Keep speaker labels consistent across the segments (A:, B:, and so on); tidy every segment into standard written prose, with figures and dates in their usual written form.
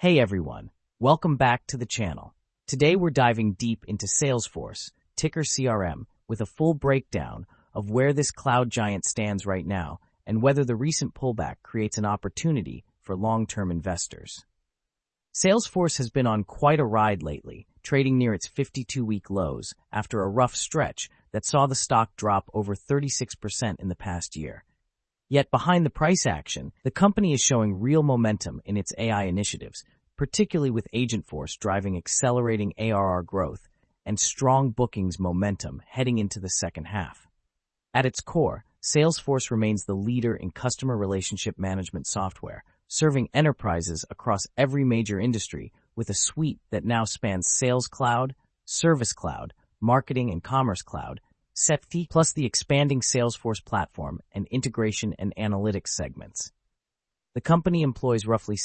A: Hey everyone, welcome back to the channel. Today we're diving deep into Salesforce, ticker CRM, with a full breakdown of where this cloud giant stands right now and whether the recent pullback creates an opportunity for long-term investors. Salesforce has been on quite a ride lately, trading near its 52-week lows after a rough stretch that saw the stock drop over 36% in the past year. Yet behind the price action, the company is showing real momentum in its AI initiatives, particularly with Agentforce driving accelerating ARR growth and strong bookings momentum heading into the second half. At its core, Salesforce remains the leader in customer relationship management software, serving enterprises across every major industry with a suite that now spans Sales Cloud, Service Cloud, Marketing and Commerce Cloud, SETFI, plus the expanding Salesforce platform and integration and analytics segments. The company employs roughly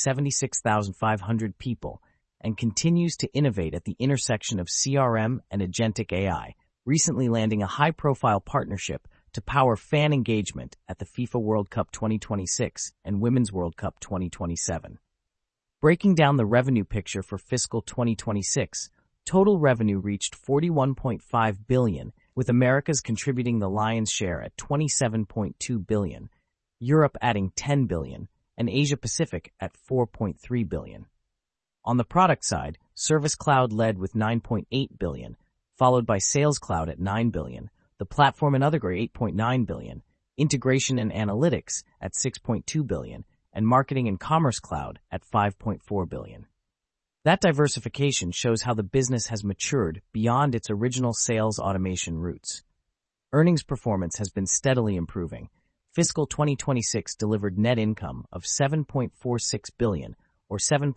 A: 76,500 people and continues to innovate at the intersection of CRM and agentic AI, recently landing a high-profile partnership to power fan engagement at the FIFA World Cup 2026 and Women's World Cup 2027. Breaking down the revenue picture for fiscal 2026, total revenue reached $41.5 billion, with Americas contributing the lion's share at $27.2 billion, Europe adding $10 billion, and Asia-Pacific at $4.3 billion. On the product side, Service Cloud led with $9.8 billion, followed by Sales Cloud at $9 billion, the Platform and Other $8.9 billion, Integration and Analytics at $6.2 billion, and Marketing and Commerce Cloud at $5.4 billion. That diversification shows how the business has matured beyond its original sales automation roots. Earnings performance has been steadily improving. Fiscal 2026 delivered net income of $7.46 billion, or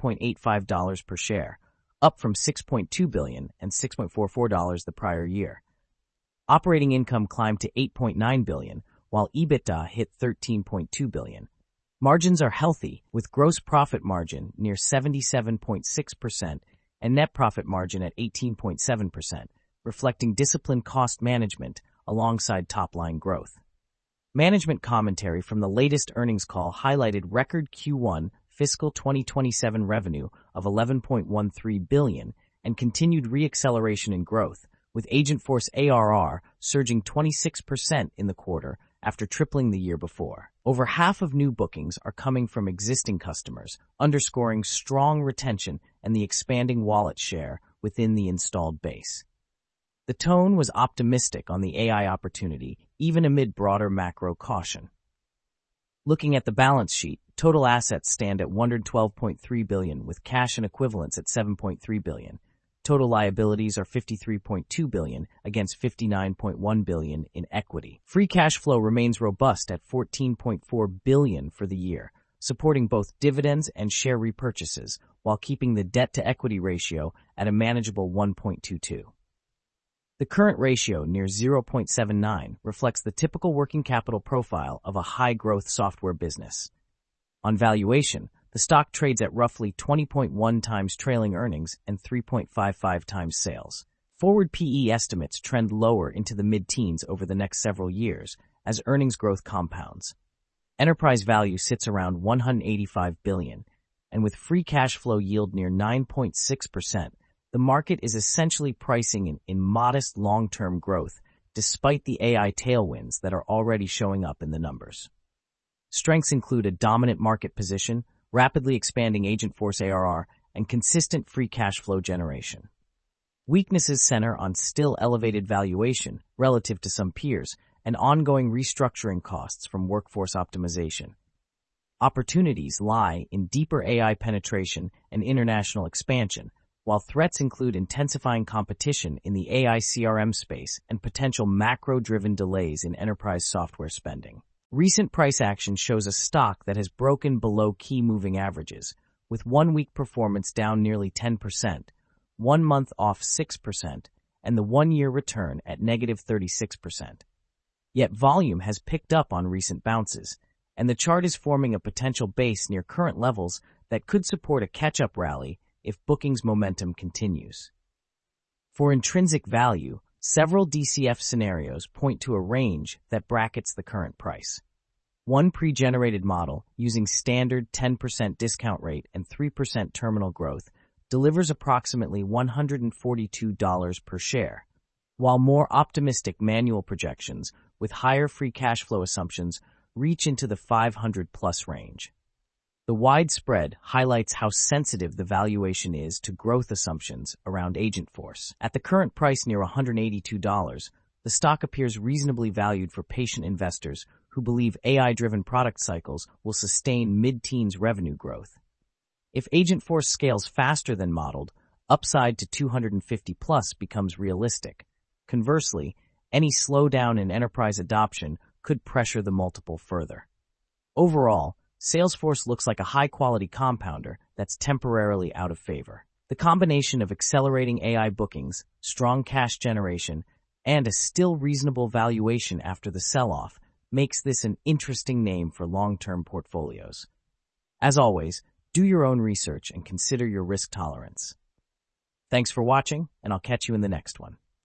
A: $7.85 per share, up from $6.2 billion and $6.44 the prior year. Operating income climbed to $8.9 billion, while EBITDA hit $13.2 billion. Margins are healthy, with gross profit margin near 77.6% and net profit margin at 18.7%, reflecting disciplined cost management alongside top-line growth. Management commentary from the latest earnings call highlighted record Q1 fiscal 2027 revenue of $11.13 billion and continued re-acceleration in growth, with Agentforce ARR surging 26% in the quarter after tripling the year before. Over half of new bookings are coming from existing customers, underscoring strong retention and the expanding wallet share within the installed base. The tone was optimistic on the AI opportunity, even amid broader macro caution. Looking at the balance sheet, total assets stand at $112.3 billion, with cash and equivalents at $7.3 billion. Total liabilities are $53.2 billion against $59.1 billion in equity. Free cash flow remains robust at $14.4 billion for the year, supporting both dividends and share repurchases, while keeping the debt-to-equity ratio at a manageable 1.22. The current ratio, near 0.79, reflects the typical working capital profile of a high-growth software business. On valuation, the stock trades at roughly 20.1 times trailing earnings and 3.55 times sales. Forward PE estimates trend lower into the mid-teens over the next several years as earnings growth compounds. Enterprise value sits around $185 billion, and with free cash flow yield near 9.6%, the market is essentially pricing in modest long-term growth despite the AI tailwinds that are already showing up in the numbers. Strengths include a dominant market position, rapidly expanding Agentforce ARR, and consistent free cash flow generation. Weaknesses center on still elevated valuation relative to some peers and ongoing restructuring costs from workforce optimization. Opportunities lie in deeper AI penetration and international expansion, while threats include intensifying competition in the AI CRM space and potential macro-driven delays in enterprise software spending. Recent price action shows a stock that has broken below key moving averages, with 1 week performance down nearly 10%, 1 month off 6%, and the 1-year return at negative 36%. Yet volume has picked up on recent bounces, and the chart is forming a potential base near current levels that could support a catch-up rally if bookings momentum continues. For intrinsic value, several DCF scenarios point to a range that brackets the current price. One pre-generated model, using standard 10% discount rate and 3% terminal growth, delivers approximately $142 per share, while more optimistic manual projections with higher free cash flow assumptions reach into the 500-plus range. The wide spread highlights how sensitive the valuation is to growth assumptions around Agentforce. At the current price near $182, the stock appears reasonably valued for patient investors who believe AI-driven product cycles will sustain mid-teens revenue growth. If Agentforce scales faster than modeled, upside to 250-plus becomes realistic. Conversely, any slowdown in enterprise adoption could pressure the multiple further. Overall, Salesforce looks like a high-quality compounder that's temporarily out of favor. The combination of accelerating AI bookings, strong cash generation, and a still reasonable valuation after the sell-off makes this an interesting name for long-term portfolios. As always, do your own research and consider your risk tolerance. Thanks for watching, and I'll catch you in the next one.